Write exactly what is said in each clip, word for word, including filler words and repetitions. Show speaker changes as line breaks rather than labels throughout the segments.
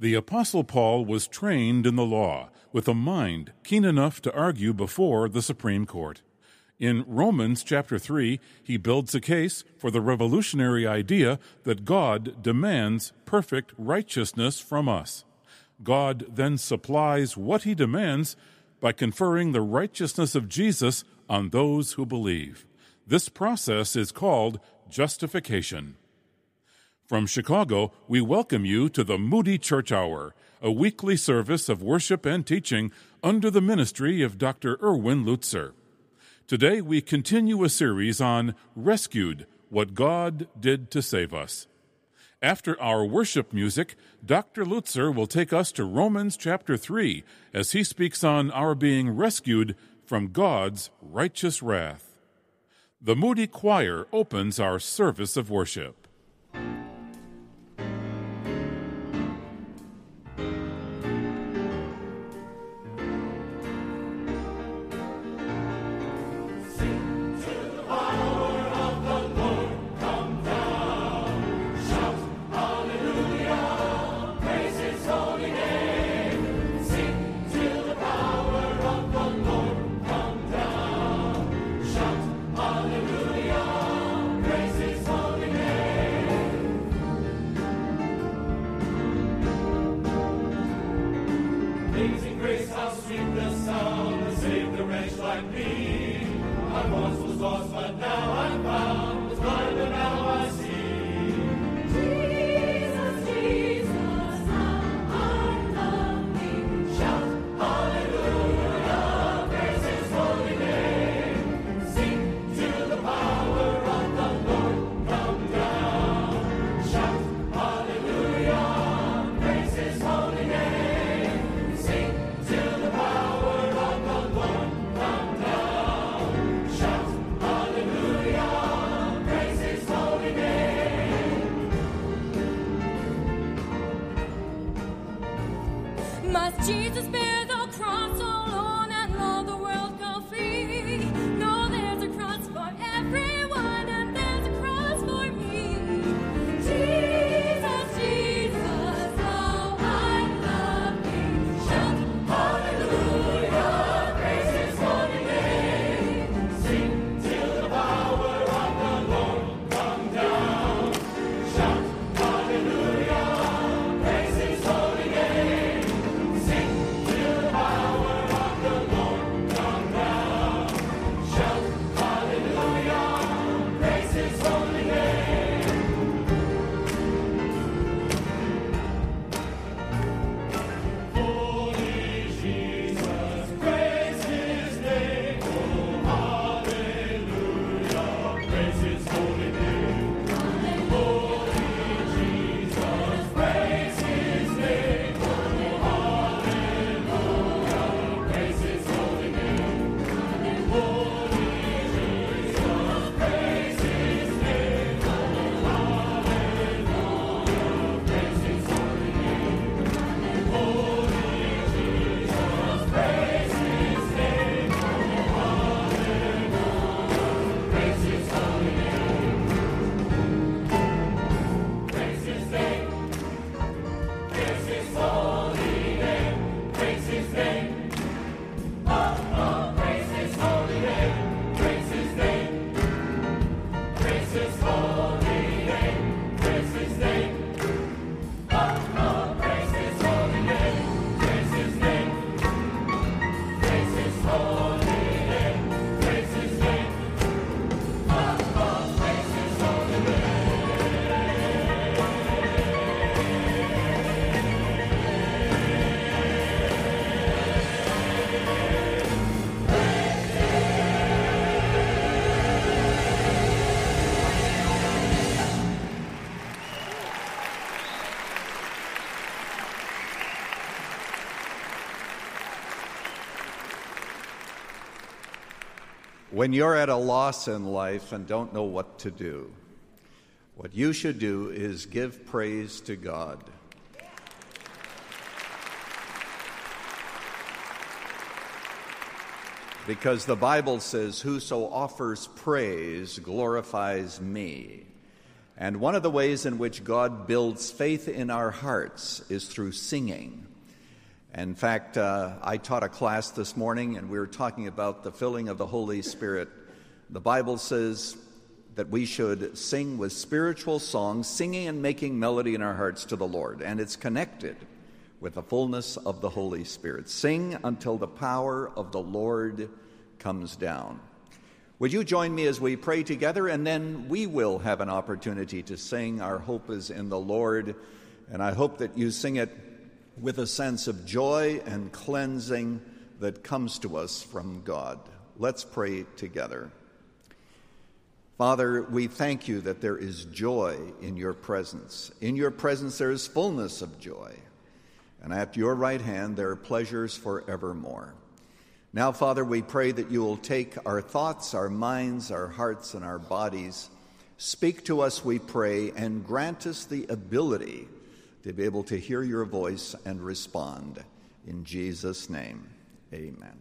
The Apostle Paul was trained in the law, with a mind keen enough to argue before the Supreme Court. In Romans chapter three, he builds a case for the revolutionary idea that God demands perfect righteousness from us. God then supplies what he demands by conferring the righteousness of Jesus on those who believe. This process is called justification. From Chicago, we welcome you to the Moody Church Hour, a weekly service of worship and teaching under the ministry of Doctor Erwin Lutzer. Today we continue a series on Rescued, What God Did to Save Us. After our worship music, Doctor Lutzer will take us to Romans chapter three as he speaks on our being rescued from God's righteous wrath. The Moody Choir opens our service of worship.
Must Jesus bear the cross alone and all the world go free? No, there's a cross for everyone and there's a cross for me. Jesus, Jesus, how I love thee. Shout hallelujah, praise his holy name. Sing till the power of the Lord come down. Shout hallelujah, praise his holy name.
When you're at a loss in life and don't know what to do, what you should do is give praise to God. Because the Bible says, "Whoso offers praise glorifies me." And one of the ways in which God builds faith in our hearts is through singing. In fact, uh, I taught a class this morning, and we were talking about the filling of the Holy Spirit. The Bible says that we should sing with spiritual songs, singing and making melody in our hearts to the Lord. And it's connected with the fullness of the Holy Spirit. Sing until the power of the Lord comes down. Would you join me as we pray together, and then we will have an opportunity to sing Our Hope is in the Lord, and I hope that you sing it with a sense of joy and cleansing that comes to us from God. Let's pray together. Father, we thank you that there is joy in your presence. In your presence there is fullness of joy, and at your right hand there are pleasures forevermore. Now, Father, we pray that you will take our thoughts, our minds, our hearts, and our bodies. Speak to us, we pray, and grant us the ability to be able to hear your voice and respond. In Jesus' name, amen.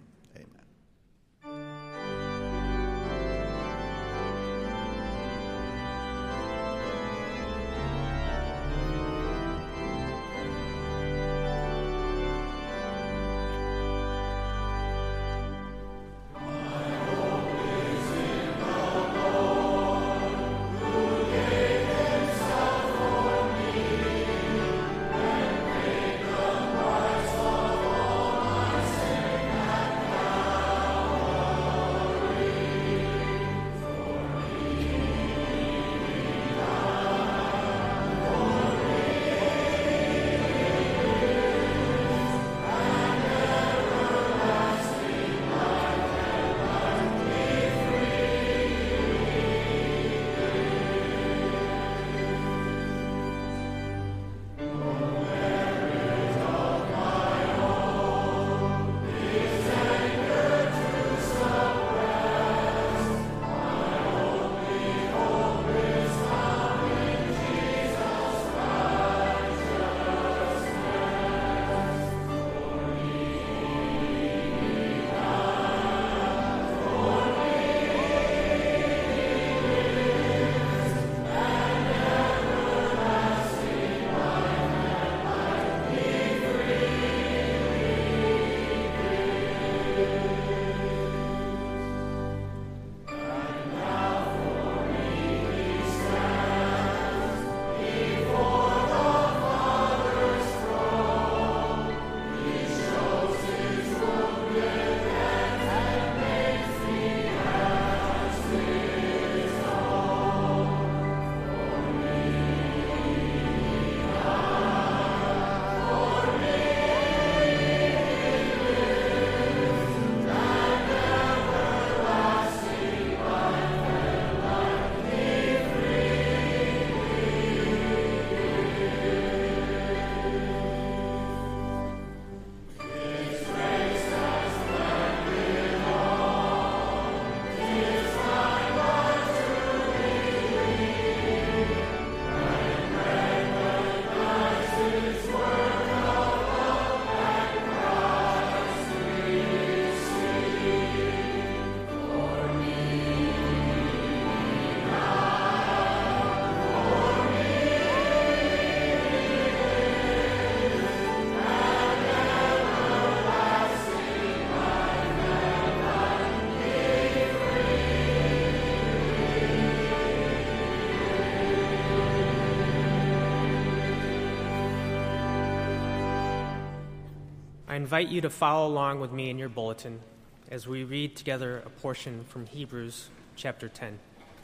I invite you to follow along with me in your bulletin as we read together a portion from Hebrews chapter ten.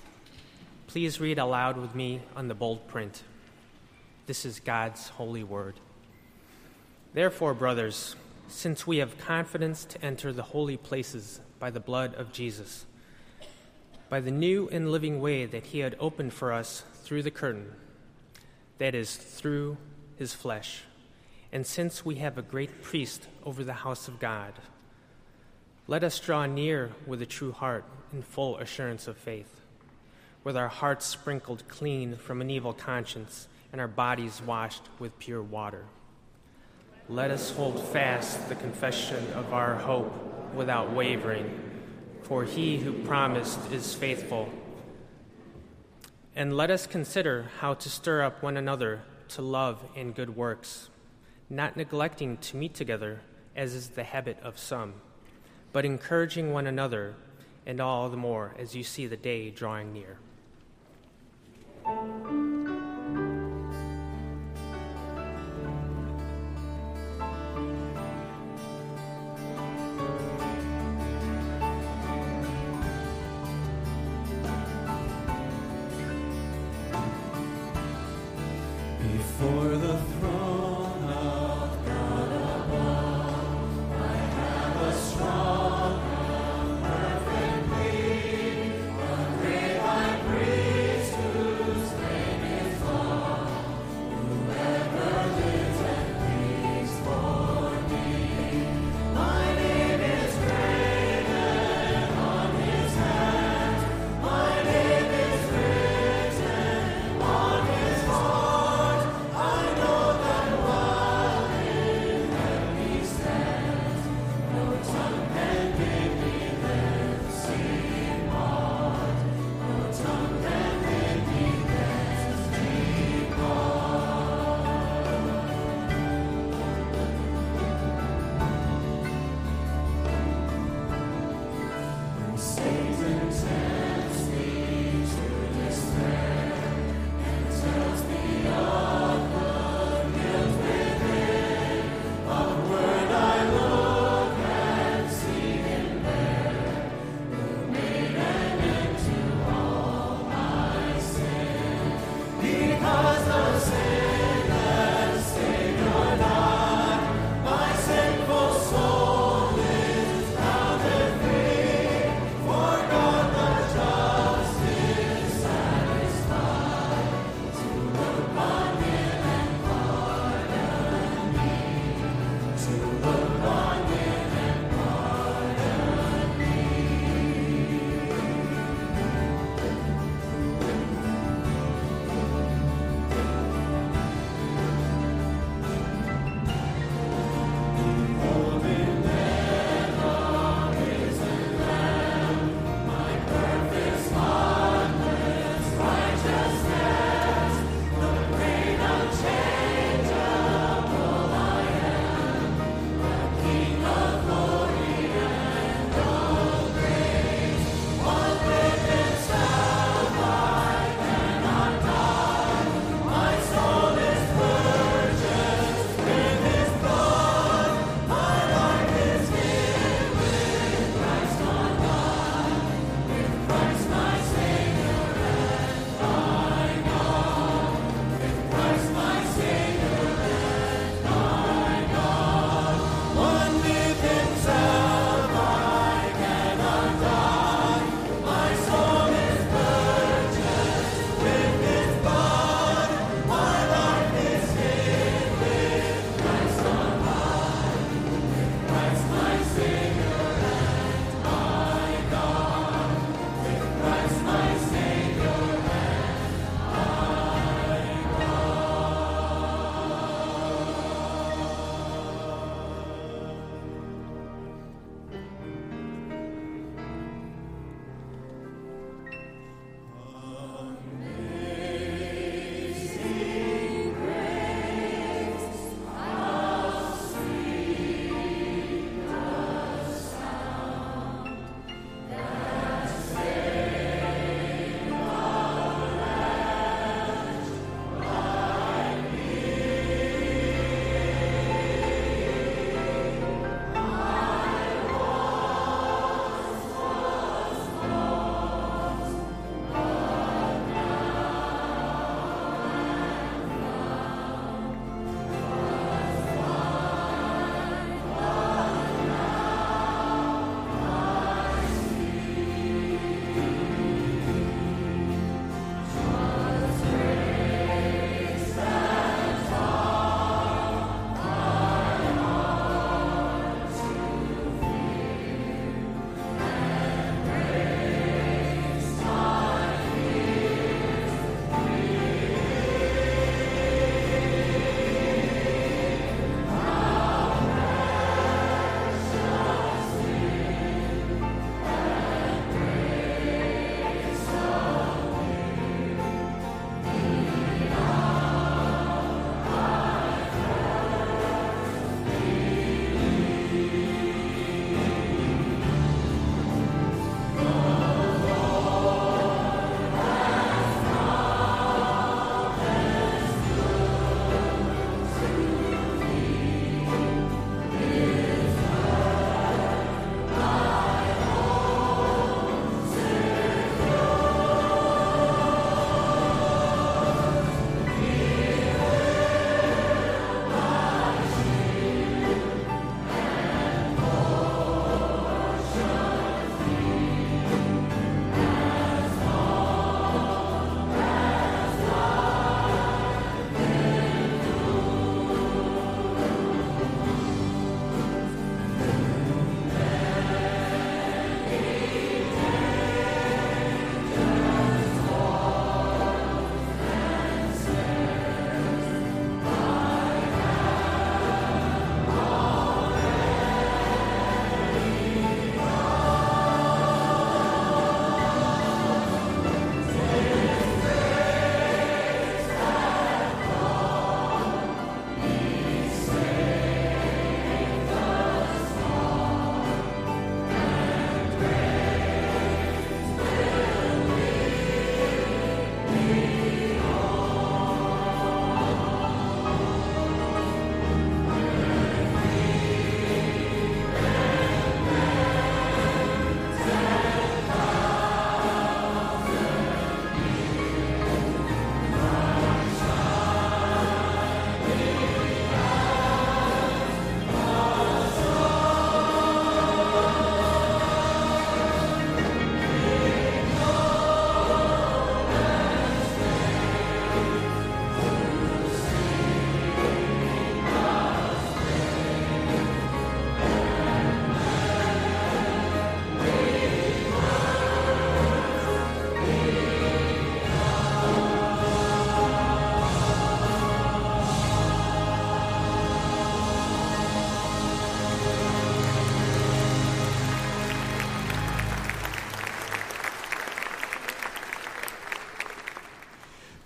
Please read aloud with me on the bold print. This is God's holy word. Therefore, brothers, since we have confidence to enter the holy places by the blood of Jesus, by the new and living way that he had opened for us through the curtain, that is, through his flesh, and since we have a great priest over the house of God, let us draw near with a true heart in full assurance of faith, with our hearts sprinkled clean from an evil conscience and our bodies washed with pure water. Let us hold fast the confession of our hope without wavering, for he who promised is faithful. And let us consider how to stir up one another to love and good works, not neglecting to meet together, as is the habit of some, but encouraging one another, and all the more as you see the day drawing near.
Before the throne of God above, I have a strong and perfect plea, a great high priest whose name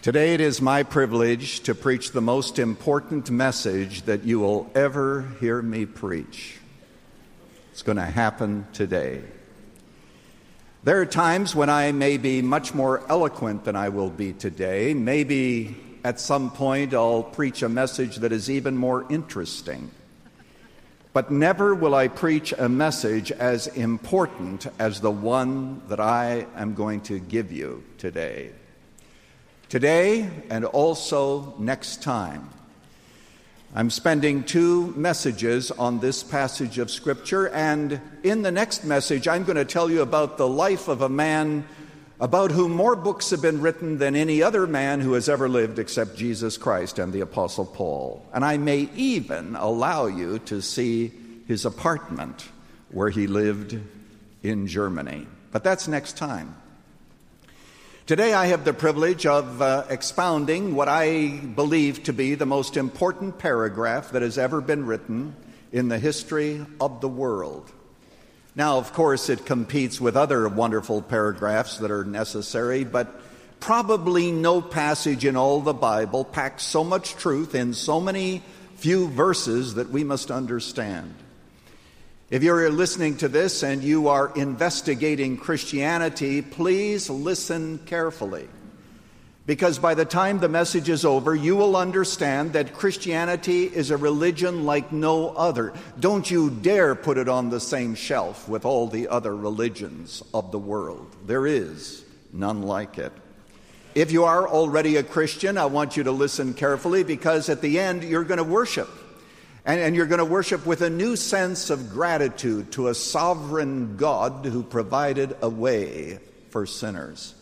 Today it is my privilege to preach the most important message that you will ever hear me preach. It's going to happen today. There are times when I may be much more eloquent than I will be today. Maybe at some point I'll preach a message that is even more interesting. But never will I preach a message as important as the one that I am going to give you today. Today and also next time, I'm spending two messages on this passage of Scripture, and in the next message I'm going to tell you about the life of a man about whom more books have been written than any other man who has ever lived except Jesus Christ and the Apostle Paul. And I may even allow you to see his apartment where he lived in Germany. But that's next time. Today I have the privilege of uh, expounding what I believe to be the most important paragraph that has ever been written in the history of the world. Now, of course, it competes with other wonderful paragraphs that are necessary, but probably no passage in all the Bible packs so much truth in so many few verses that we must understand. If you're listening to this and you are investigating Christianity, please listen carefully. Because by the time the message is over, you will understand that Christianity is a religion like no other. Don't you dare put it on the same shelf with all the other religions of the world. There is none like it. If you are already a Christian, I want you to listen carefully, because at the end you're going to worship. And, and you're going to worship with a new sense of gratitude to a sovereign God who provided a way for sinners.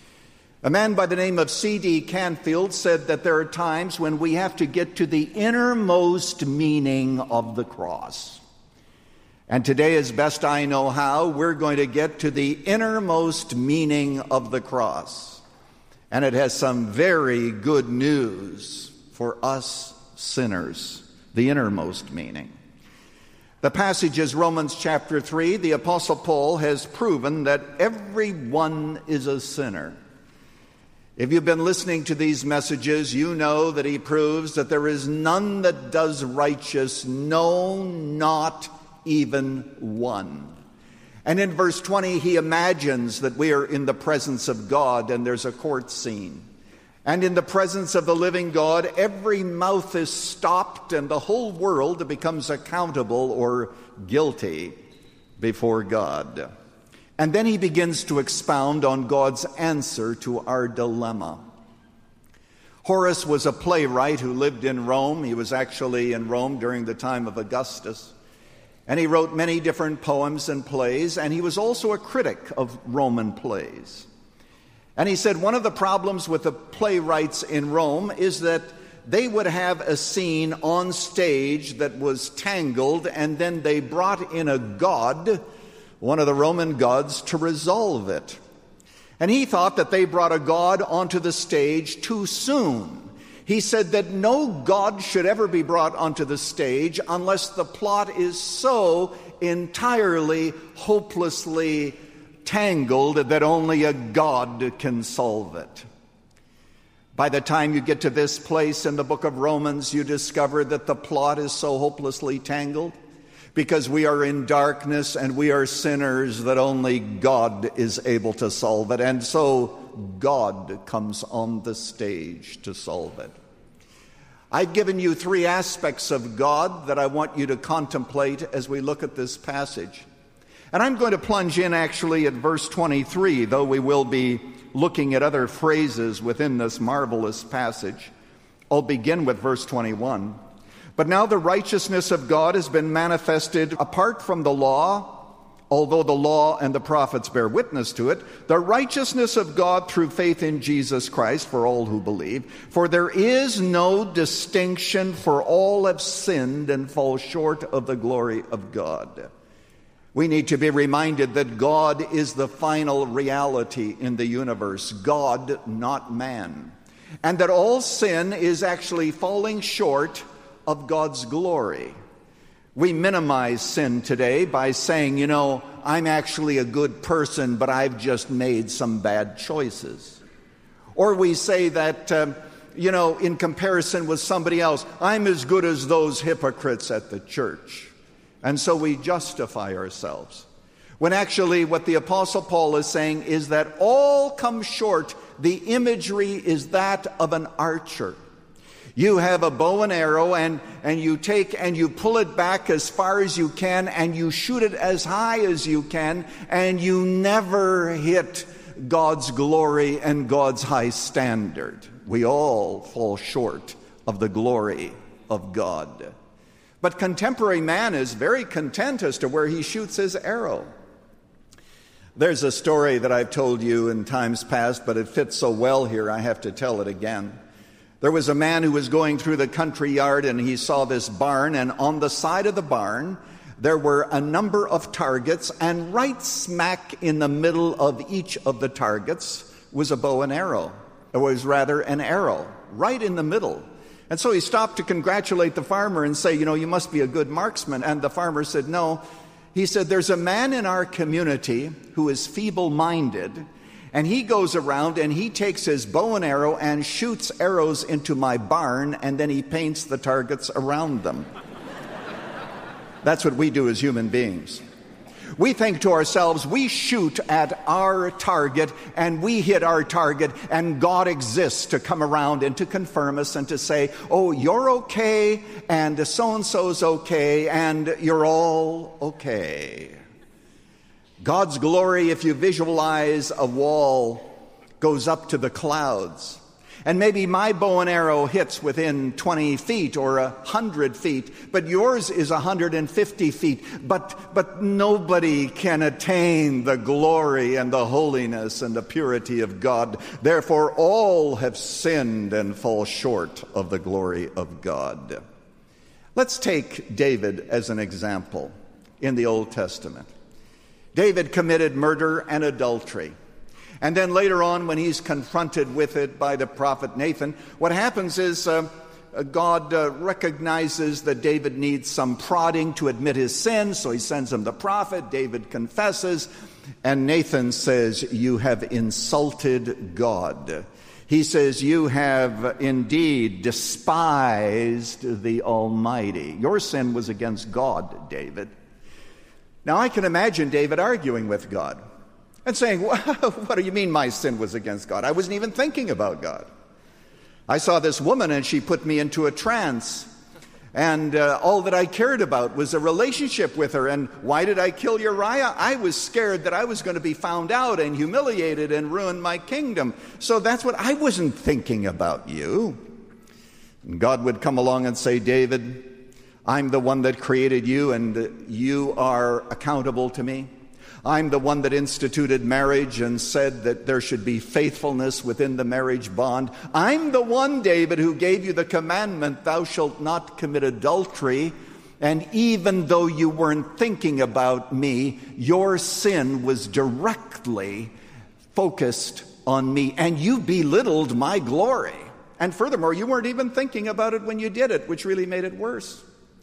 A man by the name of C D Canfield said that there are times when we have to get to the innermost meaning of the cross. And today, as best I know how, we're going to get to the innermost meaning of the cross. And it has some very good news for us sinners. The innermost meaning. The passage is Romans chapter three. The Apostle Paul has proven that everyone is a sinner. If you've been listening to these messages, you know that he proves that there is none that does righteous, no, not even one. And in verse twenty, he imagines that we are in the presence of God and there's a court scene. And in the presence of the living God, every mouth is stopped and the whole world becomes accountable or guilty before God. And then he begins to expound on God's answer to our dilemma. Horace was a playwright who lived in Rome. He was actually in Rome during the time of Augustus. And he wrote many different poems and plays, and he was also a critic of Roman plays. And he said one of the problems with the playwrights in Rome is that they would have a scene on stage that was tangled, and then they brought in a god, one of the Roman gods, to resolve it. And he thought that they brought a god onto the stage too soon. He said that no god should ever be brought onto the stage unless the plot is so entirely, hopelessly tangled that only a God can solve it. By the time you get to this place in the book of Romans, you discover that the plot is so hopelessly tangled because we are in darkness and we are sinners that only God is able to solve it. And so God comes on the stage to solve it. I've given you three aspects of God that I want you to contemplate as we look at this passage. And I'm going to plunge in actually at verse twenty-three, though we will be looking at other phrases within this marvelous passage. I'll begin with verse twenty-one. But now the righteousness of God has been manifested apart from the law, although the law and the prophets bear witness to it, the righteousness of God through faith in Jesus Christ for all who believe. For there is no distinction, for all have sinned and fall short of the glory of God. We need to be reminded that God is the final reality in the universe. God, not man. And that all sin is actually falling short of God's glory. We minimize sin today by saying, you know, I'm actually a good person, but I've just made some bad choices. Or we say that, um, you know, in comparison with somebody else, I'm as good as those hypocrites at the church. And so we justify ourselves. When actually what the Apostle Paul is saying is that all come short. The imagery is that of an archer. You have a bow and arrow, and, and you take and you pull it back as far as you can, and you shoot it as high as you can, and you never hit God's glory and God's high standard. We all fall short of the glory of God. But contemporary man is very content as to where he shoots his arrow. There's a story that I've told you in times past, but it fits so well here, I have to tell it again. There was a man who was going through the country yard, and he saw this barn, and on the side of the barn, there were a number of targets, and right smack in the middle of each of the targets was a bow and arrow. It was rather an arrow, right in the middle. And so he stopped to congratulate the farmer and say, you know, you must be a good marksman. And the farmer said, no. He said, there's a man in our community who is feeble-minded, and he goes around and he takes his bow and arrow and shoots arrows into my barn, and then he paints the targets around them. That's what we do as human beings. We think to ourselves, we shoot at our target and we hit our target, and God exists to come around and to confirm us and to say, oh, you're okay, and so-and-so's okay, and you're all okay. God's glory, if you visualize a wall, goes up to the clouds. And maybe my bow and arrow hits within twenty feet or one hundred feet, but yours is one hundred fifty feet. But, but nobody can attain the glory and the holiness and the purity of God. Therefore, all have sinned and fall short of the glory of God. Let's take David as an example in the Old Testament. David committed murder and adultery. And then later on, when he's confronted with it by the prophet Nathan, what happens is uh, God uh, recognizes that David needs some prodding to admit his sin, so he sends him the prophet. David confesses, and Nathan says, you have insulted God. He says, you have indeed despised the Almighty. Your sin was against God, David. Now, I can imagine David arguing with God and saying, what do you mean my sin was against God? I wasn't even thinking about God. I saw this woman and she put me into a trance. And uh, all that I cared about was a relationship with her. And why did I kill Uriah? I was scared that I was going to be found out and humiliated and ruin my kingdom. So that's what I wasn't thinking about you. And God would come along and say, David, I'm the one that created you, and you are accountable to me. I'm the one that instituted marriage and said that there should be faithfulness within the marriage bond. I'm the one, David, who gave you the commandment, thou shalt not commit adultery. And even though you weren't thinking about me, your sin was directly focused on me, and you belittled my glory. And furthermore, you weren't even thinking about it when you did it, which really made it worse.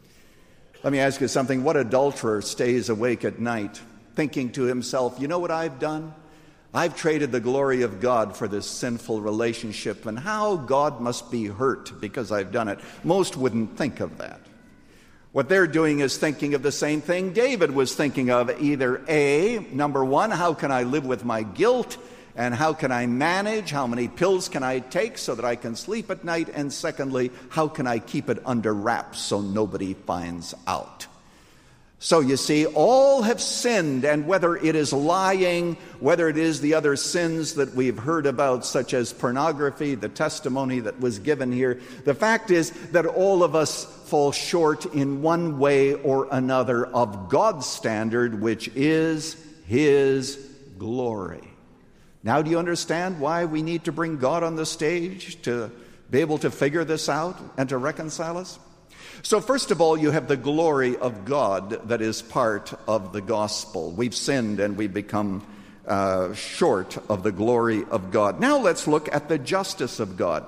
Let me ask you something. What adulterer stays awake at night thinking to himself, you know what I've done? I've traded the glory of God for this sinful relationship, and how God must be hurt because I've done it. Most wouldn't think of that. What they're doing is thinking of the same thing David was thinking of. Either A, number one, how can I live with my guilt? And how can I manage? How many pills can I take so that I can sleep at night? And secondly, how can I keep it under wraps so nobody finds out? So you see, all have sinned, and whether it is lying, whether it is the other sins that we've heard about, such as pornography, the testimony that was given here, the fact is that all of us fall short in one way or another of God's standard, which is His glory. Now do you understand why we need to bring God on the stage to be able to figure this out and to reconcile us? So first of all, you have the glory of God that is part of the gospel. We've sinned and we've become uh, short of the glory of God. Now let's look at the justice of God.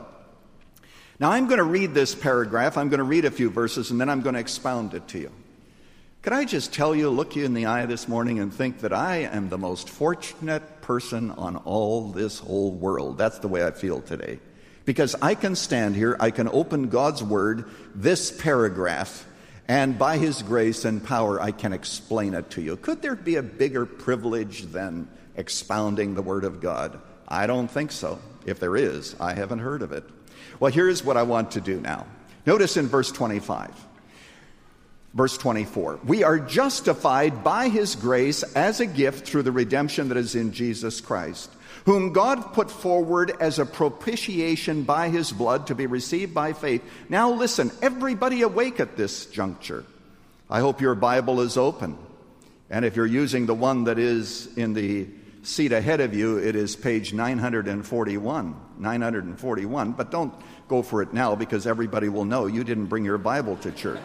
Now I'm going to read this paragraph. I'm going to read a few verses and then I'm going to expound it to you. Can I just tell you, look you in the eye this morning and think that I am the most fortunate person on all this whole world. That's the way I feel today. Because I can stand here, I can open God's Word, this paragraph, and by His grace and power, I can explain it to you. Could there be a bigger privilege than expounding the Word of God? I don't think so. If there is, I haven't heard of it. Well, here's what I want to do now. Notice in verse twenty-five. Verse twenty-four, we are justified by His grace as a gift through the redemption that is in Jesus Christ, whom God put forward as a propitiation by His blood to be received by faith. Now listen, everybody awake at this juncture. I hope your Bible is open. And if you're using the one that is in the seat ahead of you, it is page nine forty-one. nine forty-one, but don't go for it now because everybody will know you didn't bring your Bible to church.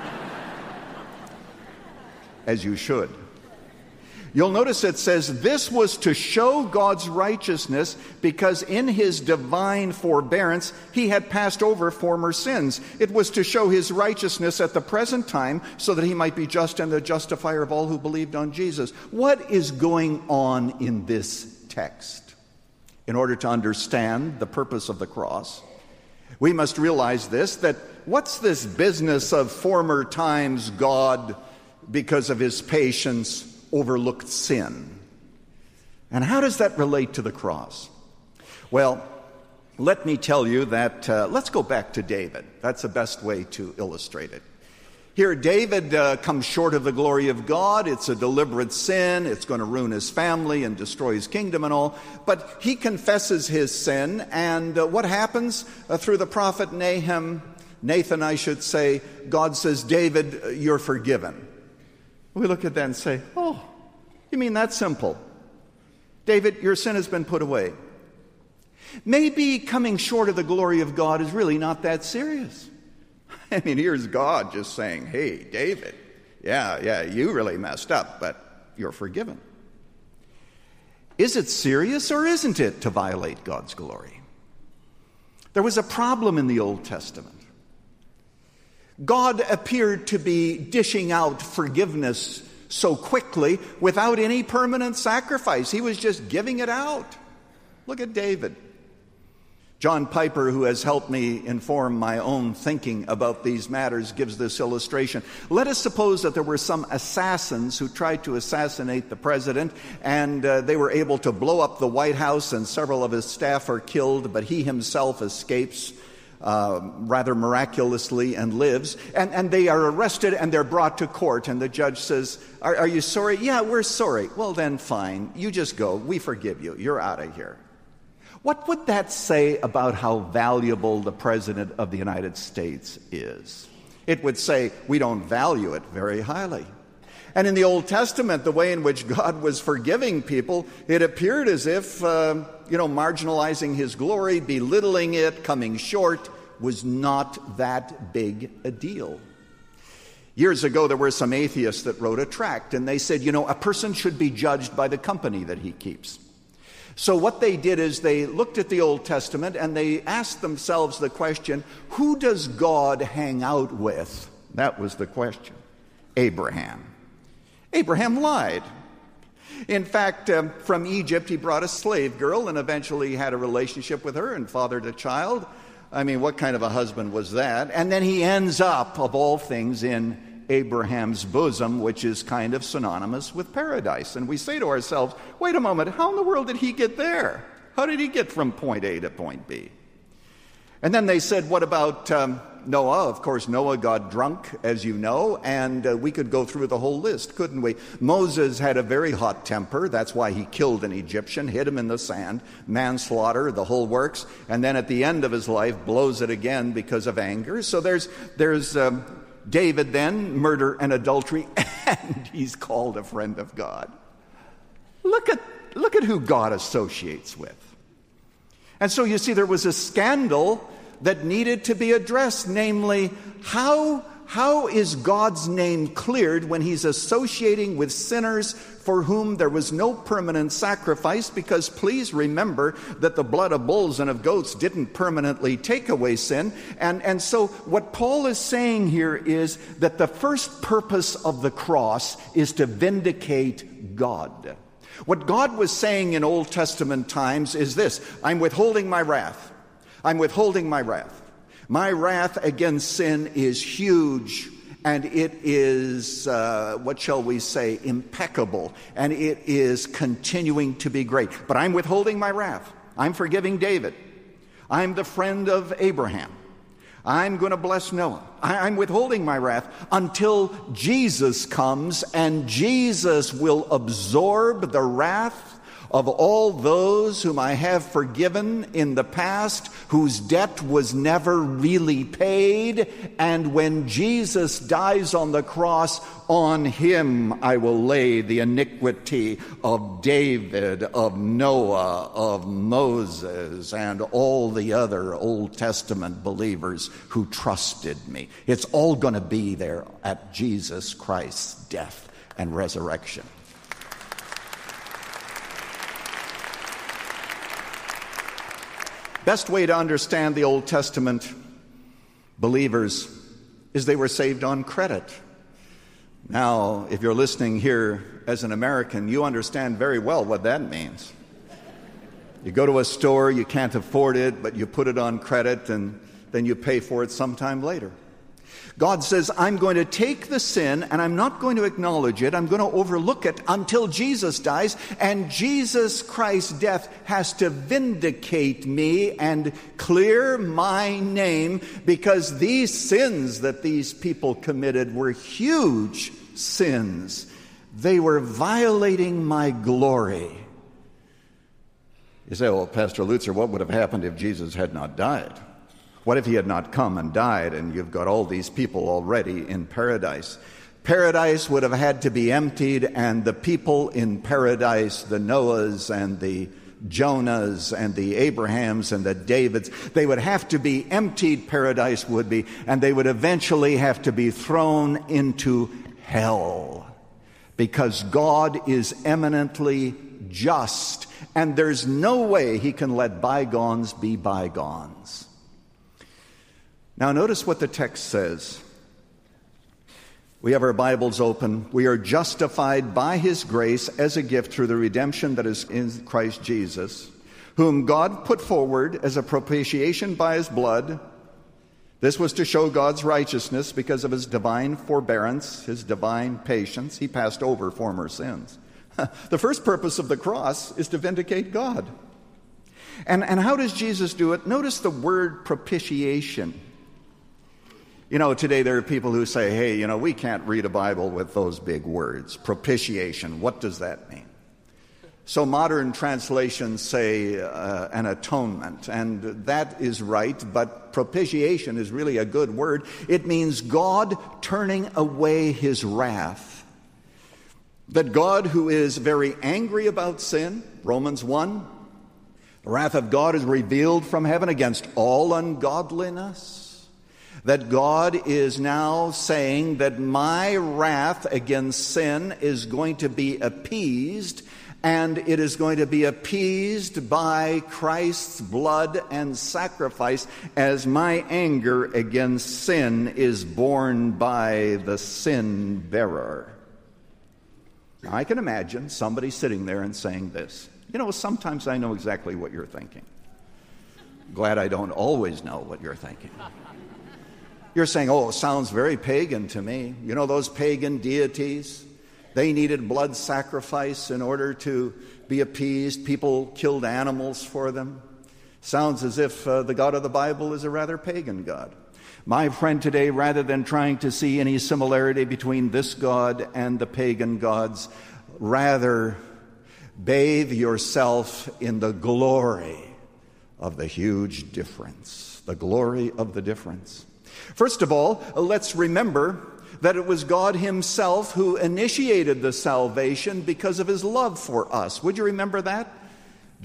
As you should. You'll notice it says, this was to show God's righteousness because in His divine forbearance He had passed over former sins. It was to show His righteousness at the present time so that He might be just and the justifier of all who believed on Jesus. What is going on in this text? In order to understand the purpose of the cross, we must realize this, that what's this business of former times God, because of His patience, overlooked sin? And how does that relate to the cross? Well, let me tell you that, uh, let's go back to David. That's the best way to illustrate it. Here, David uh, comes short of the glory of God. It's a deliberate sin. It's going to ruin his family and destroy his kingdom and all. But he confesses his sin, and uh, what happens? Uh, through the prophet Nahum, Nathan, I should say, God says, David, uh, you're forgiven. We look at that and say, oh, you mean that simple? David, your sin has been put away. Maybe coming short of the glory of God is really not that serious. I mean, here's God just saying, hey, David, yeah, yeah, you really messed up, but you're forgiven. Is it serious or isn't it to violate God's glory? There was a problem in the Old Testament. God appeared to be dishing out forgiveness so quickly without any permanent sacrifice. He was just giving it out. Look at David. John Piper, who has helped me inform my own thinking about these matters, gives this illustration. Let us suppose that there were some assassins who tried to assassinate the president, and uh, they were able to blow up the White House, and several of his staff are killed, but he himself escapes uh, rather miraculously and lives. And, and they are arrested, and they're brought to court, and the judge says, are, are you sorry? Yeah, we're sorry. Well, then fine. You just go. We forgive you. You're out of here. What would that say about how valuable the President of the United States is? It would say we don't value it very highly. And in the Old Testament, the way in which God was forgiving people, it appeared as if, uh, you know, marginalizing His glory, belittling it, coming short, was not that big a deal. Years ago, there were some atheists that wrote a tract, and they said, you know, a person should be judged by the company that he keeps. So what they did is they looked at the Old Testament and they asked themselves the question, who does God hang out with? That was the question. Abraham. Abraham lied. In fact, um, from Egypt, he brought a slave girl and eventually had a relationship with her and fathered a child. I mean, what kind of a husband was that? And then he ends up, of all things, in Abraham's bosom, which is kind of synonymous with paradise. And we say to ourselves, wait a moment, how in the world did he get there? How did he get from point A to point B? And then they said, what about um, Noah? Of course, Noah got drunk, as you know, and uh, we could go through the whole list, couldn't we? Moses had a very hot temper. That's why he killed an Egyptian, hid him in the sand, manslaughter, the whole works, and then at the end of his life blows it again because of anger. So there's there's um, David then, murder and adultery, and he's called a friend of God. Look at, look at who God associates with. And so you see there was a scandal that needed to be addressed, namely, how how is God's name cleared when he's associating with sinners for whom there was no permanent sacrifice? Because please remember that the blood of bulls and of goats didn't permanently take away sin. And, and so what Paul is saying here is that the first purpose of the cross is to vindicate God. What God was saying in Old Testament times is this: I'm withholding my wrath. I'm withholding my wrath. My wrath against sin is huge, and it is, uh, what shall we say, impeccable, and it is continuing to be great. But I'm withholding my wrath. I'm forgiving David. I'm the friend of Abraham. I'm going to bless Noah. I, I'm withholding my wrath until Jesus comes, and Jesus will absorb the wrath of all those whom I have forgiven in the past, whose debt was never really paid. And when Jesus dies on the cross, on him I will lay the iniquity of David, of Noah, of Moses, and all the other Old Testament believers who trusted me. It's all going to be there at Jesus Christ's death and resurrection. Best way to understand the Old Testament believers is they were saved on credit. Now, if you're listening here as an American, you understand very well what that means. You go to a store, you can't afford it, but you put it on credit, and then you pay for it sometime later. God says, I'm going to take the sin, and I'm not going to acknowledge it. I'm going to overlook it until Jesus dies. And Jesus Christ's death has to vindicate me and clear my name, because these sins that these people committed were huge sins. They were violating my glory. You say, well, Pastor Lutzer, what would have happened if Jesus had not died? What if he had not come and died, and you've got all these people already in paradise? Paradise would have had to be emptied, and the people in paradise, the Noahs and the Jonahs and the Abrahams and the Davids, they would have to be emptied, paradise would be, and they would eventually have to be thrown into hell, because God is eminently just, and there's no way he can let bygones be bygones. Now notice what the text says. We have our Bibles open. We are justified by his grace as a gift through the redemption that is in Christ Jesus, whom God put forward as a propitiation by his blood. This was to show God's righteousness because of his divine forbearance, his divine patience. He passed over former sins. The first purpose of the cross is to vindicate God. And, and how does Jesus do it? Notice the word propitiation. You know, today there are people who say, hey, you know, we can't read a Bible with those big words. Propitiation, what does that mean? So modern translations say uh, an atonement, and that is right, but propitiation is really a good word. It means God turning away his wrath. That God, who is very angry about sin, Romans one, the wrath of God is revealed from heaven against all ungodliness. That God is now saying that my wrath against sin is going to be appeased, and it is going to be appeased by Christ's blood and sacrifice, as my anger against sin is borne by the sin bearer. Now, I can imagine somebody sitting there and saying this. You know, sometimes I know exactly what you're thinking. Glad I don't always know what you're thinking. You're saying, oh, it sounds very pagan to me. You know, those pagan deities, they needed blood sacrifice in order to be appeased. People killed animals for them. Sounds as if uh, the God of the Bible is a rather pagan God. My friend, today, rather than trying to see any similarity between this God and the pagan gods, rather bathe yourself in the glory of the huge difference, the glory of the difference. First of all, let's remember that it was God himself who initiated the salvation because of his love for us. Would you remember that?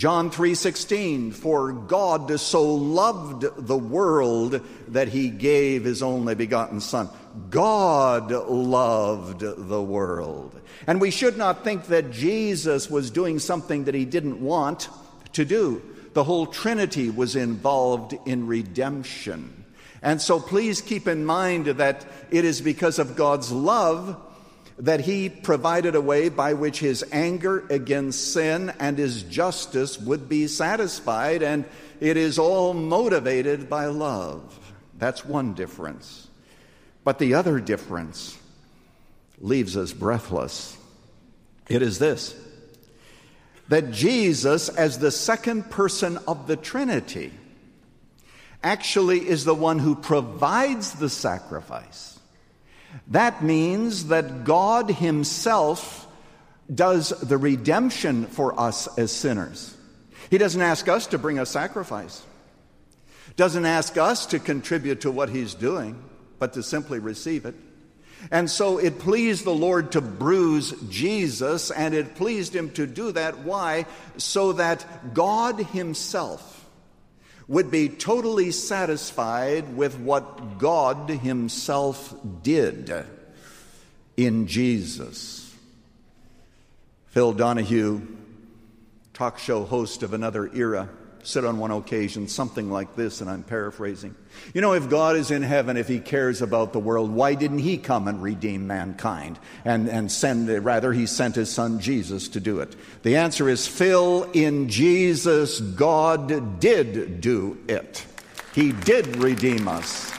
John three sixteen, for God so loved the world that he gave his only begotten Son. God loved the world. And we should not think that Jesus was doing something that he didn't want to do. The whole Trinity was involved in redemption. And so please keep in mind that it is because of God's love that he provided a way by which his anger against sin and his justice would be satisfied, and it is all motivated by love. That's one difference. But the other difference leaves us breathless. It is this, that Jesus, as the second person of the Trinity, actually is the one who provides the sacrifice. That means that God himself does the redemption for us as sinners. He doesn't ask us to bring a sacrifice, doesn't ask us to contribute to what he's doing, but to simply receive it. And so it pleased the Lord to bruise Jesus, and it pleased him to do that. Why? So that God himself would be totally satisfied with what God himself did in Jesus. Phil Donahue, talk show host of another era, said on one occasion something like this, and I'm paraphrasing. You know, if God is in heaven, if he cares about the world, why didn't he come and redeem mankind? And, and send, rather, he sent his son Jesus to do it. The answer is, Phil, in Jesus, God did do it. He did redeem us.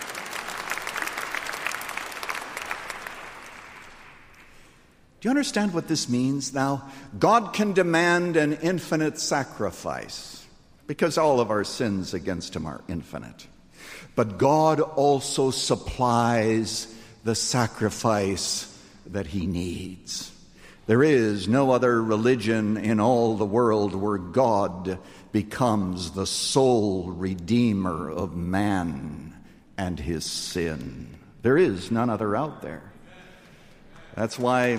Do you understand what this means now? God can demand an infinite sacrifice, because all of our sins against him are infinite. But God also supplies the sacrifice that he needs. There is no other religion in all the world where God becomes the sole redeemer of man and his sin. There is none other out there. That's why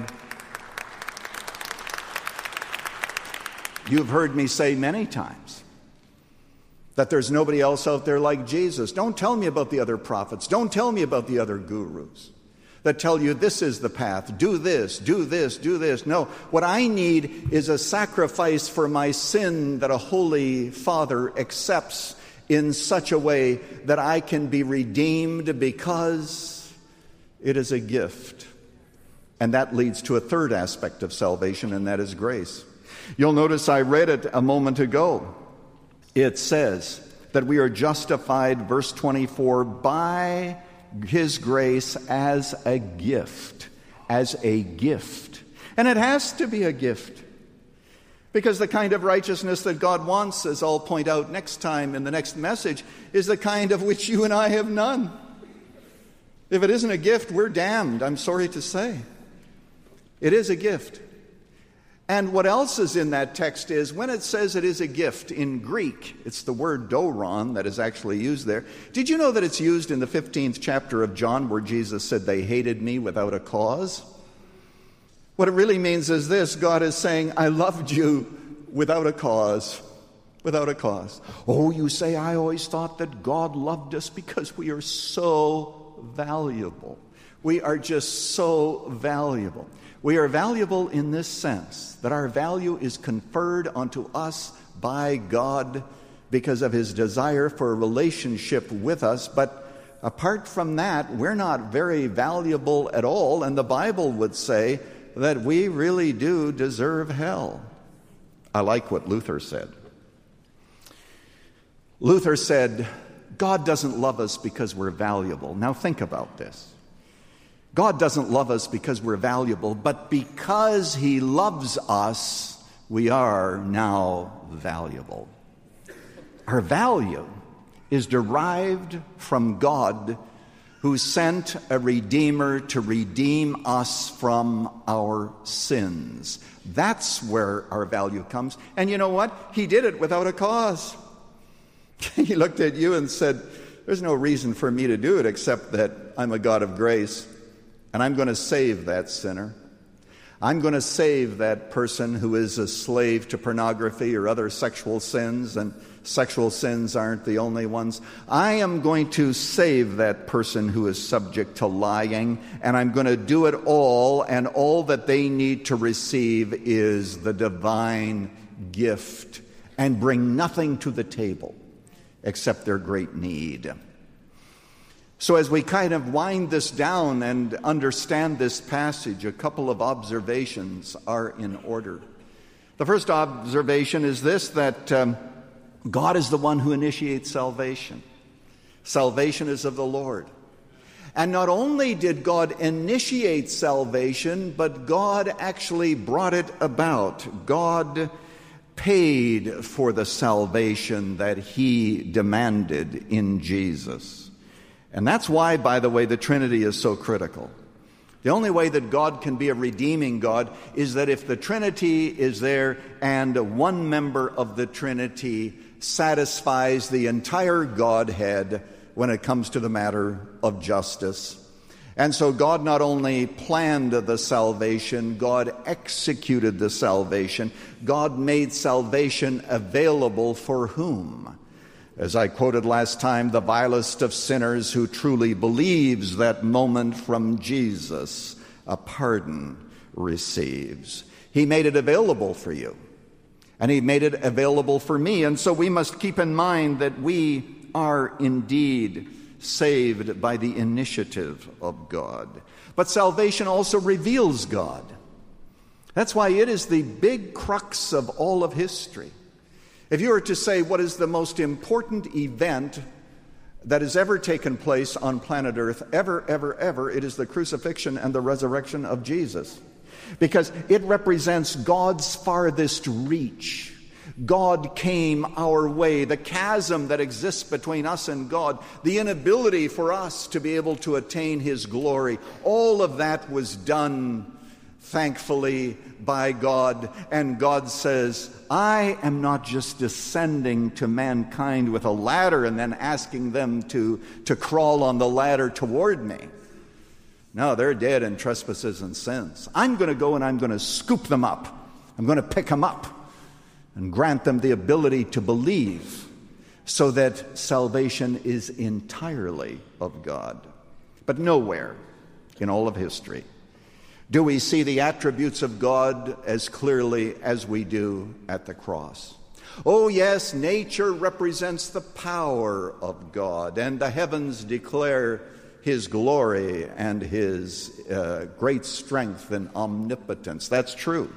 you've heard me say many times that there's nobody else out there like Jesus. Don't tell me about the other prophets. Don't tell me about the other gurus that tell you this is the path. Do this, do this, do this. No, what I need is a sacrifice for my sin that a holy Father accepts in such a way that I can be redeemed because it is a gift. And that leads to a third aspect of salvation, and that is grace. You'll notice I read it a moment ago. It says that we are justified, verse twenty-four, by his grace as a gift, as a gift. And it has to be a gift, because the kind of righteousness that God wants, as I'll point out next time in the next message, is the kind of which you and I have none. If it isn't a gift, we're damned, I'm sorry to say. It is a gift. And what else is in that text is, when it says it is a gift in Greek, it's the word doron that is actually used there. Did you know that it's used in the fifteenth chapter of John, where Jesus said, they hated me without a cause? What it really means is this: God is saying, I loved you without a cause. Without a cause. Oh, you say, I always thought that God loved us because we are so valuable. We are just so valuable. We are valuable in this sense, that our value is conferred onto us by God because of his desire for a relationship with us. But apart from that, we're not very valuable at all, and the Bible would say that we really do deserve hell. I like what Luther said. Luther said, God doesn't love us because we're valuable. Now think about this. God doesn't love us because we're valuable, but because he loves us, we are now valuable. Our value is derived from God, who sent a Redeemer to redeem us from our sins. That's where our value comes. And you know what? He did it without a cause. He looked at you and said, there's no reason for me to do it except that I'm a God of grace. And I'm going to save that sinner. I'm going to save that person who is a slave to pornography or other sexual sins, and sexual sins aren't the only ones. I am going to save that person who is subject to lying, and I'm going to do it all, and all that they need to receive is the divine gift and bring nothing to the table except their great need. So as we kind of wind this down and understand this passage, a couple of observations are in order. The first observation is this, that um, God is the one who initiates salvation. Salvation is of the Lord. And not only did God initiate salvation, but God actually brought it about. God paid for the salvation that he demanded in Jesus. And that's why, by the way, the Trinity is so critical. The only way that God can be a redeeming God is that if the Trinity is there and one member of the Trinity satisfies the entire Godhead when it comes to the matter of justice. And so God not only planned the salvation, God executed the salvation. God made salvation available for whom? As I quoted last time, the vilest of sinners who truly believes that moment from Jesus, a pardon receives. He made it available for you, and he made it available for me. And so we must keep in mind that we are indeed saved by the initiative of God. But salvation also reveals God. That's why it is the big crux of all of history. If you were to say what is the most important event that has ever taken place on planet Earth, ever, ever, ever, it is the crucifixion and the resurrection of Jesus. Because it represents God's farthest reach. God came our way. The chasm that exists between us and God, the inability for us to be able to attain his glory, all of that was done thankfully by God. And God says, I am not just descending to mankind with a ladder and then asking them to, to crawl on the ladder toward me. No, they're dead in trespasses and sins. I'm going to go and I'm going to scoop them up. I'm going to pick them up and grant them the ability to believe so that salvation is entirely of God. But nowhere in all of history do we see the attributes of God as clearly as we do at the cross. Oh yes, nature represents the power of God, and the heavens declare his glory and his uh, great strength and omnipotence. That's true.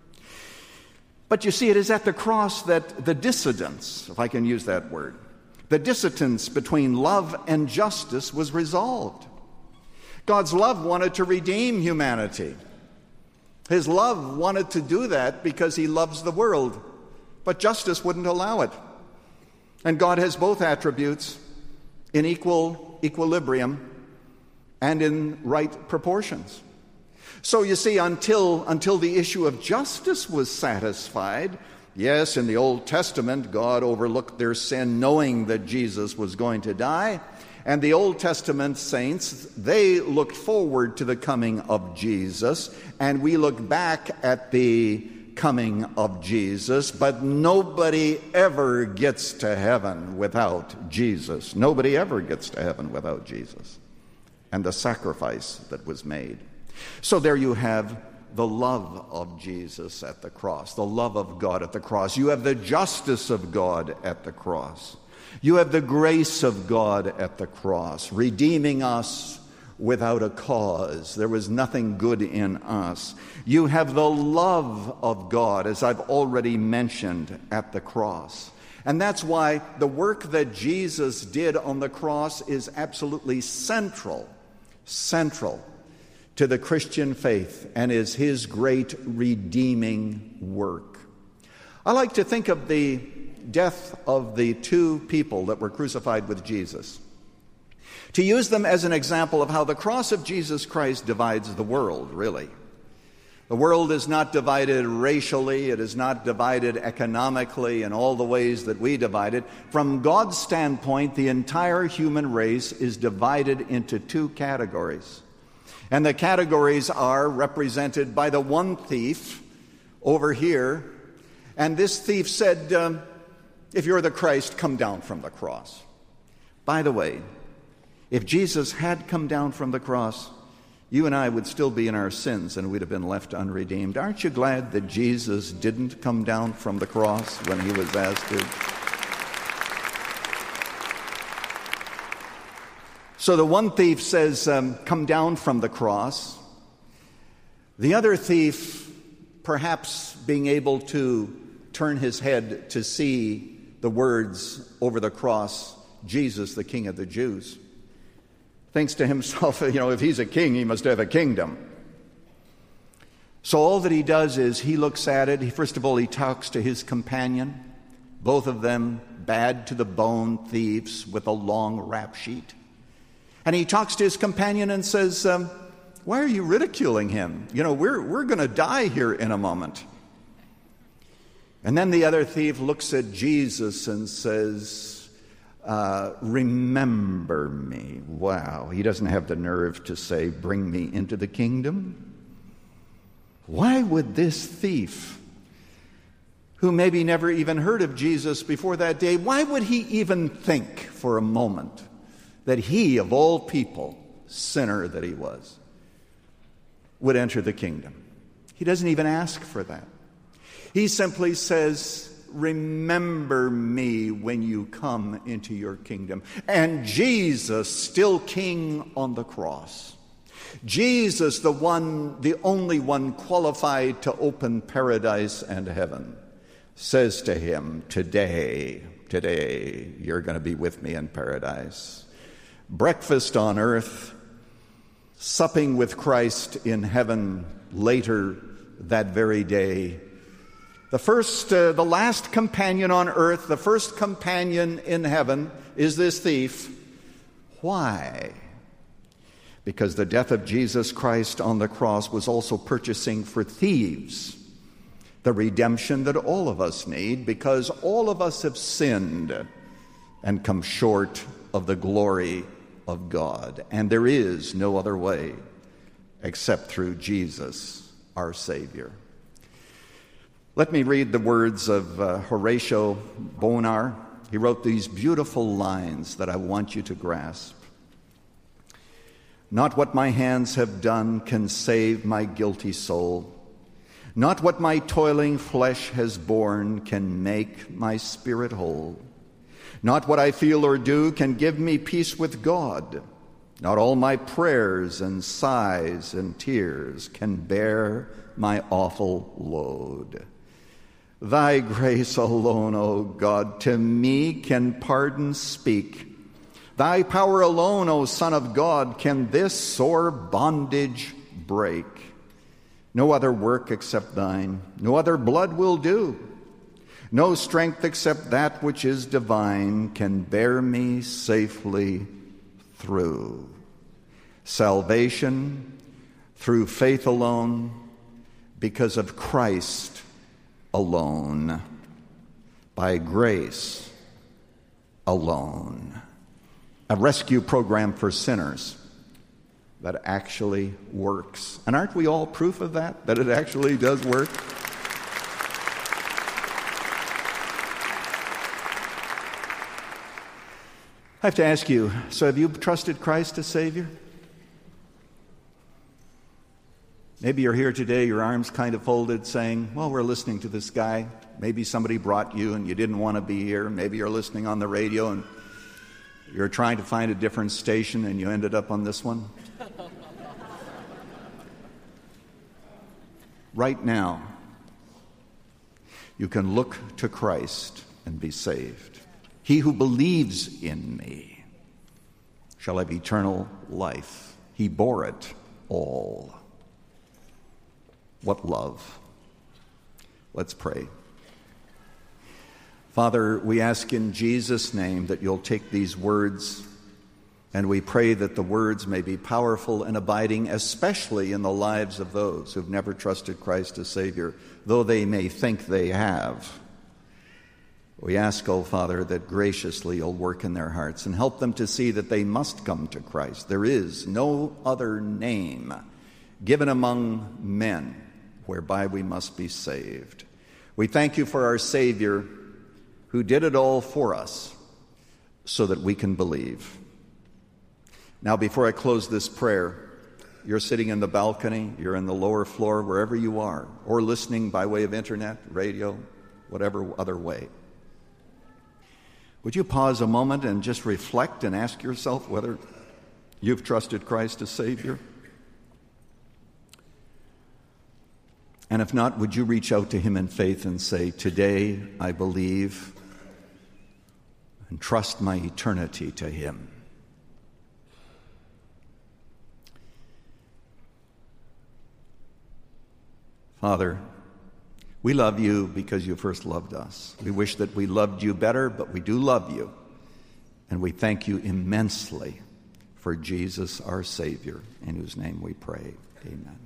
But you see, it is at the cross that the dissidence, if I can use that word, the dissidence between love and justice was resolved. God's love wanted to redeem humanity. His love wanted to do that because he loves the world, but justice wouldn't allow it. And God has both attributes in equal equilibrium and in right proportions. So you see, until, until the issue of justice was satisfied, yes, in the Old Testament, God overlooked their sin knowing that Jesus was going to die. And the Old Testament saints, they looked forward to the coming of Jesus, and we look back at the coming of Jesus, but nobody ever gets to heaven without Jesus. Nobody ever gets to heaven without Jesus and the sacrifice that was made. So there you have the love of Jesus at the cross, the love of God at the cross. You have the justice of God at the cross. You have the grace of God at the cross, redeeming us without a cause. There was nothing good in us. You have the love of God, as I've already mentioned, at the cross. And that's why the work that Jesus did on the cross is absolutely central, central to the Christian faith and is his great redeeming work. I like to think of the death of the two people that were crucified with Jesus, to use them as an example of how the cross of Jesus Christ divides the world, really. The world is not divided racially, it is not divided economically in all the ways that we divide it. From God's standpoint, the entire human race is divided into two categories. And the categories are represented by the one thief over here. And this thief said, um, if you're the Christ, come down from the cross. By the way, if Jesus had come down from the cross, you and I would still be in our sins and we'd have been left unredeemed. Aren't you glad that Jesus didn't come down from the cross when he was asked to? So the one thief says, um, come down from the cross. The other thief, perhaps being able to turn his head to see the words over the cross, Jesus, the King of the Jews, thinks to himself, you know, if he's a king, he must have a kingdom. So all that he does is he looks at it. He, first of all, he talks to his companion, both of them bad to the bone thieves with a long rap sheet. And he talks to his companion and says, um, why are you ridiculing him? You know, we're, we're going to die here in a moment. And then the other thief looks at Jesus and says, Uh, remember me. Wow, he doesn't have the nerve to say, bring me into the kingdom. Why would this thief, who maybe never even heard of Jesus before that day, why would he even think for a moment that he, of all people, sinner that he was, would enter the kingdom? He doesn't even ask for that. He simply says, remember me when you come into your kingdom. And Jesus, still king on the cross, Jesus, the one, the only one qualified to open paradise and heaven, says to him, today, today, you're going to be with me in paradise. Breakfast on earth, supping with Christ in heaven later that very day. The first, uh, the last companion on earth, the first companion in heaven is this thief. Why? Because the death of Jesus Christ on the cross was also purchasing for thieves the redemption that all of us need, because all of us have sinned and come short of the glory of God. And there is no other way except through Jesus, our Savior. Let me read the words of uh, Horatio Bonar. He wrote these beautiful lines that I want you to grasp. Not what my hands have done can save my guilty soul. Not what my toiling flesh has borne can make my spirit whole. Not what I feel or do can give me peace with God. Not all my prayers and sighs and tears can bear my awful load. Thy grace alone, O God, to me can pardon speak. Thy power alone, O Son of God, can this sore bondage break. No other work except thine, no other blood will do. No strength except that which is divine can bear me safely through. Salvation through faith alone, because of Christ alone, by grace alone. A rescue program for sinners that actually works. And aren't we all proof of that, that it actually does work? I have to ask you, so have you trusted Christ as Savior? Maybe you're here today, your arms kind of folded, saying, well, we're listening to this guy. Maybe somebody brought you and you didn't want to be here. Maybe you're listening on the radio and you're trying to find a different station and you ended up on this one. Right now, you can look to Christ and be saved. He who believes in me shall have eternal life. He bore it all. What love. Let's pray. Father, we ask in Jesus' name that you'll take these words, and we pray that the words may be powerful and abiding, especially in the lives of those who've never trusted Christ as Savior, though they may think they have. We ask, O Father, that graciously you'll work in their hearts and help them to see that they must come to Christ. There is no other name given among men whereby we must be saved. We thank you for our Savior who did it all for us so that we can believe. Now, before I close this prayer, you're sitting in the balcony, you're in the lower floor, wherever you are, or listening by way of internet, radio, whatever other way. Would you pause a moment and just reflect and ask yourself whether you've trusted Christ as Savior? And if not, would you reach out to him in faith and say, today I believe, and trust my eternity to him? Father, we love you because you first loved us. We wish that we loved you better, but we do love you. And we thank you immensely for Jesus, our Savior, in whose name we pray. Amen.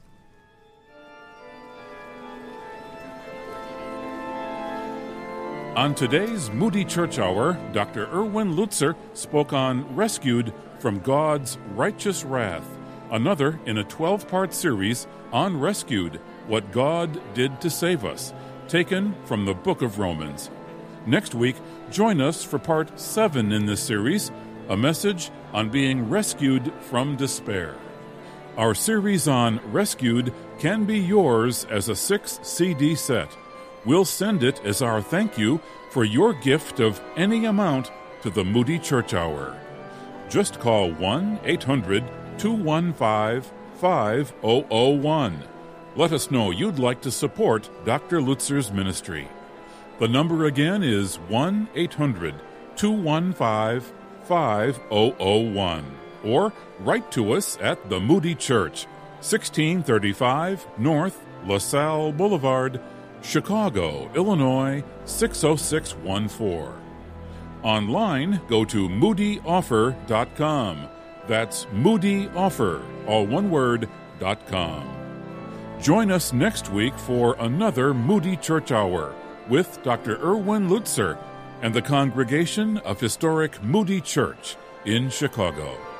On today's Moody Church Hour, Doctor Erwin Lutzer spoke on Rescued from God's Righteous Wrath, another in a twelve-part series on Rescued, What God Did to Save Us, taken from the book of Romans. Next week, join us for part seven in this series, a message on being rescued from despair. Our series on Rescued can be yours as a six C D set. We'll send it as our thank you for your gift of any amount to the Moody Church Hour. Just call one eight hundred two one five five zero zero one. Let us know you'd like to support Doctor Lutzer's ministry. The number again is one eight hundred two one five five zero zero one. Or write to us at the Moody Church, sixteen thirty-five North LaSalle Boulevard, Chicago, Illinois, six oh six one four. Online, go to moody offer dot com. That's Moody Offer, all one word, dot com. Join us next week for another Moody Church Hour with Doctor Erwin Lutzer and the congregation of historic Moody Church in Chicago.